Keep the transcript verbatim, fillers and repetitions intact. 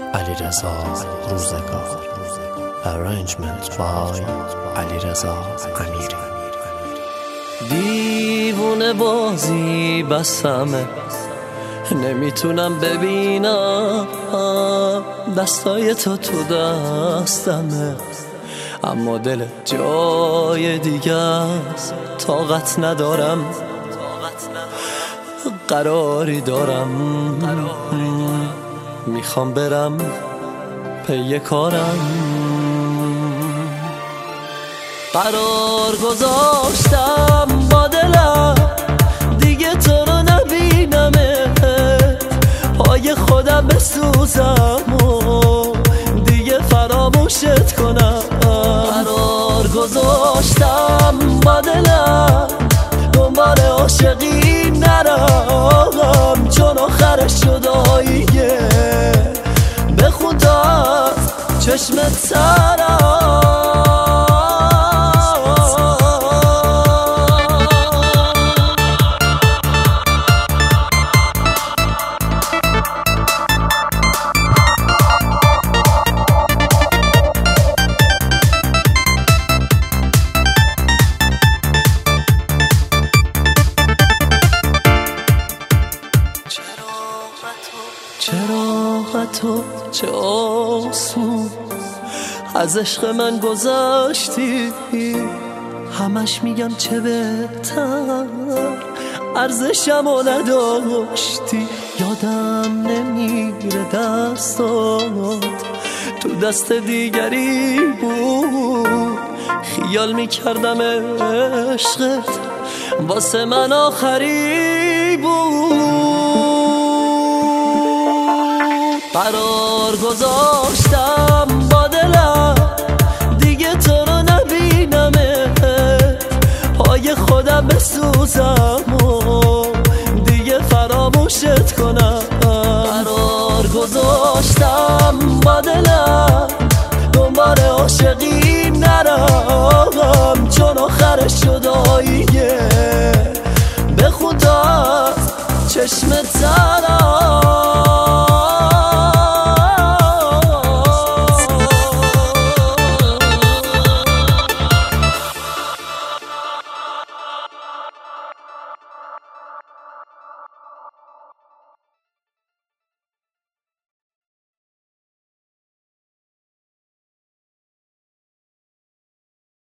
علیرضا روزگار. Arrangement by علیرضا امیری. دیوونه بازی بسمه، نمیتونم ببینم دستای تو تو دستمه، اما دل جای دیگه است. طاقت ندارم، قراری دارم، میخوام برم پی کارم. قرار گذاشتم با دلم دیگه تو رو نبینمه، پای خودم بسوزم و دیگه فراموشت کنم. قرار گذاشتم با دلم دنبال عاشقی نرم، چون آخرش جداییه. بخون تا از چشمت سرم. چرا تو چه آسون از عشق من گذاشتی، همش میگم چه بهتر ارزشمو نداشتی. یادم نمیره دستات تو دست دیگری بود، خیال میکردم عشقت واسه من آخری بود. قرار گذاشتم با دلم دیگه تو رو نبینمه، پای خودم بسوزم و دیگه فراموشت کنم. قرار گذاشتم با دلم دنبال عاشقی نرم، چون آخرش جداییه. بخون تا از چشمت سرم.